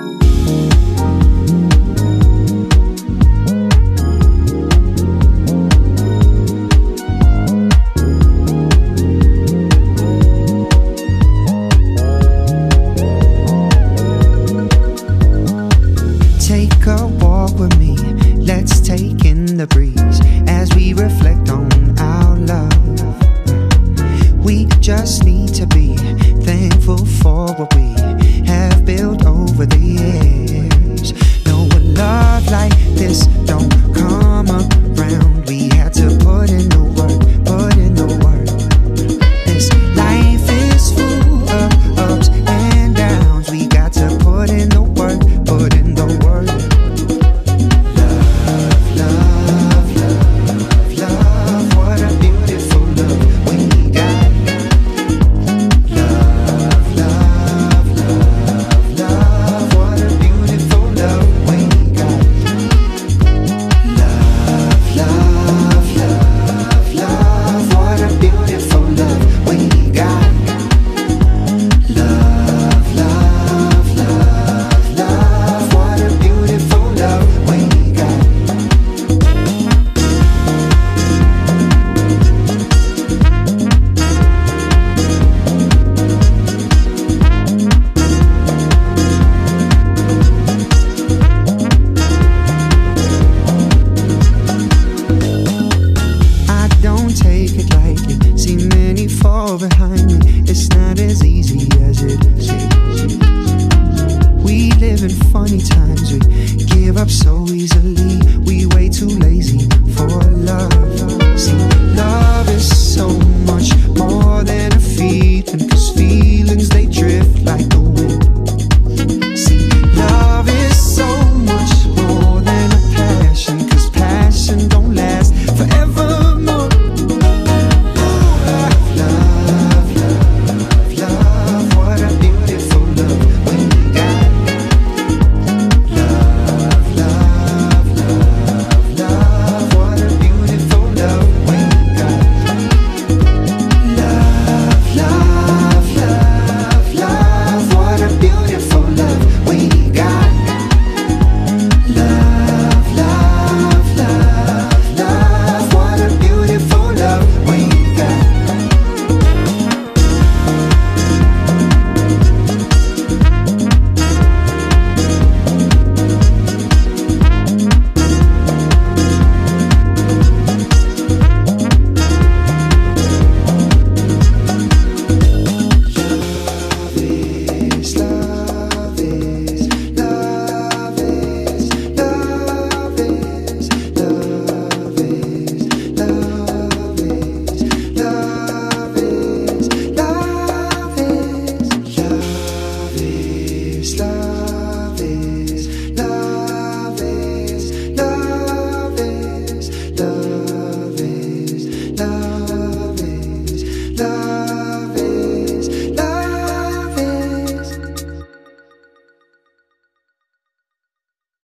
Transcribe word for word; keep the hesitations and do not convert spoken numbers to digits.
Take a walk with me, let's take in the breeze as we reflect on our love. We just need to be thankful for what we have built over the years. No, a love like this don't come around. We had to put in the work, put in the work. This life is full of ups and downs. We got to put in the work, put in the work. Behind me, it's not as easy as it seems. We live in funny times, we give up so easily. We way too lazy for love. See, love is so much more than a feeling, 'cause feelings, they drift like the wind. See, love is so much more than a passion, 'cause passion don't last forevermore. Love